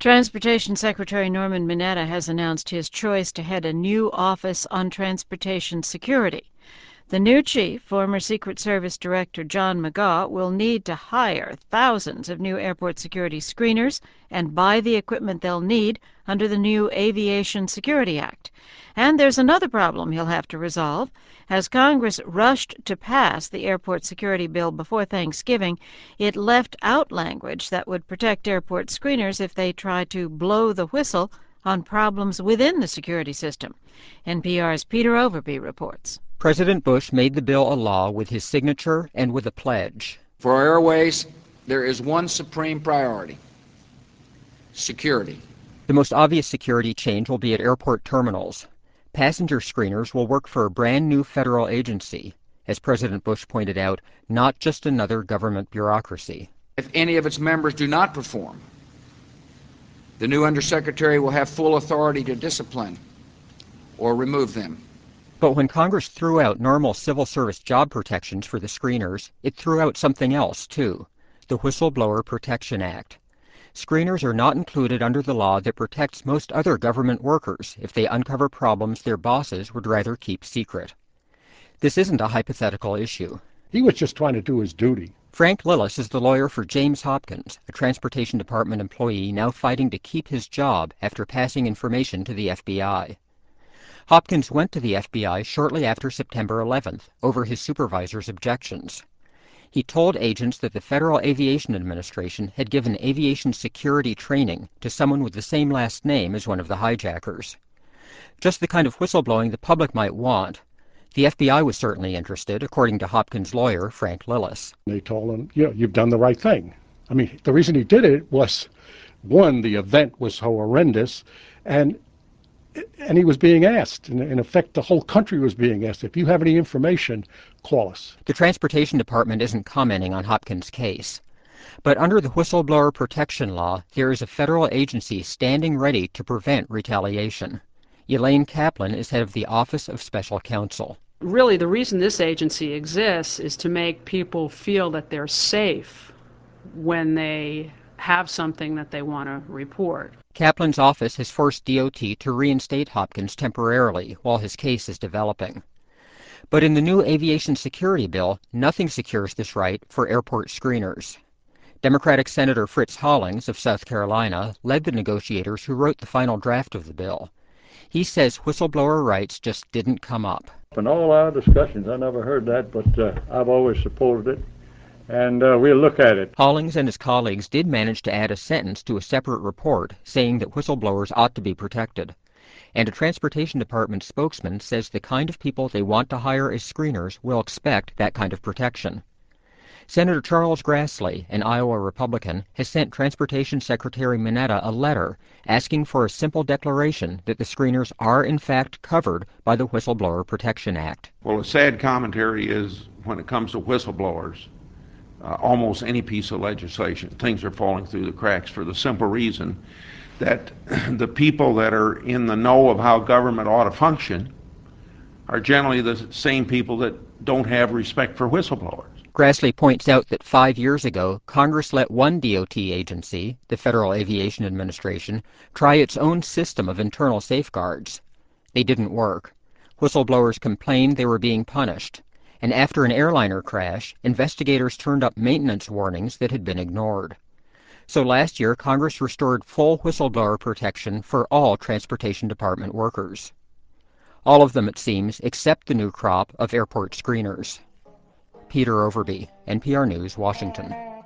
Transportation Secretary Norman Mineta has announced his choice to head a new office on transportation security. The new chief, former Secret Service Director John McGaugh, will need to hire thousands of new airport security screeners and buy the equipment they'll need under the new Aviation Security Act. And there's another problem he'll have to resolve. As Congress rushed to pass the airport security bill before Thanksgiving, it left out language that would protect airport screeners if they try to blow the whistle on problems within the security system. NPR's Peter Overby reports. President Bush made the bill a law with his signature and with a pledge. For our airways, there is one supreme priority: security. The most obvious security change will be at airport terminals. Passenger screeners will work for a brand new federal agency, as President Bush pointed out, not just another government bureaucracy. If any of its members do not perform, the new undersecretary will have full authority to discipline or remove them. But when Congress threw out normal civil service job protections for the screeners, it threw out something else, too, the Whistleblower Protection Act. Screeners are not included under the law that protects most other government workers if they uncover problems their bosses would rather keep secret. This isn't a hypothetical issue. He was just trying to do his duty. Frank Lillis is the lawyer for James Hopkins, a Transportation Department employee now fighting to keep his job after passing information to the FBI. Hopkins went to the FBI shortly after September 11th over his supervisor's objections. He told agents that the Federal Aviation Administration had given aviation security training to someone with the same last name as one of the hijackers. Just the kind of whistleblowing the public might want. The FBI was certainly interested, according to Hopkins' lawyer, Frank Lillis. They told him, you've done the right thing. I mean, the reason he did it was, one, the event was so horrendous, and he was being asked. In effect, the whole country was being asked, if you have any information, call us. The Transportation Department isn't commenting on Hopkins' case. But under the Whistleblower Protection Law, there is a federal agency standing ready to prevent retaliation. Elaine Kaplan is head of the Office of Special Counsel. Really, the reason this agency exists is to make people feel that they're safe when they have something that they want to report. Kaplan's office has forced DOT to reinstate Hopkins temporarily while his case is developing. But in the new aviation security bill, nothing secures this right for airport screeners. Democratic Senator Fritz Hollings of South Carolina led the negotiators who wrote the final draft of the bill. He says whistleblower rights just didn't come up. In all our discussions, I never heard that, but I've always supported it. And we'll look at it. Hollings and his colleagues did manage to add a sentence to a separate report saying that whistleblowers ought to be protected. And a Transportation Department spokesman says the kind of people they want to hire as screeners will expect that kind of protection. Senator Charles Grassley, an Iowa Republican, has sent Transportation Secretary Mineta a letter asking for a simple declaration that the screeners are in fact covered by the Whistleblower Protection Act. Well, a sad commentary is when it comes to whistleblowers, almost any piece of legislation, things are falling through the cracks for the simple reason that the people that are in the know of how government ought to function are generally the same people that don't have respect for whistleblowers. Grassley points out that 5 years ago, Congress let one DOT agency, the Federal Aviation Administration, try its own system of internal safeguards. They didn't work. Whistleblowers complained they were being punished. And after an airliner crash, investigators turned up maintenance warnings that had been ignored. So last year, Congress restored full whistleblower protection for all Transportation Department workers. All of them, it seems, except the new crop of airport screeners. Peter Overby, NPR News, Washington.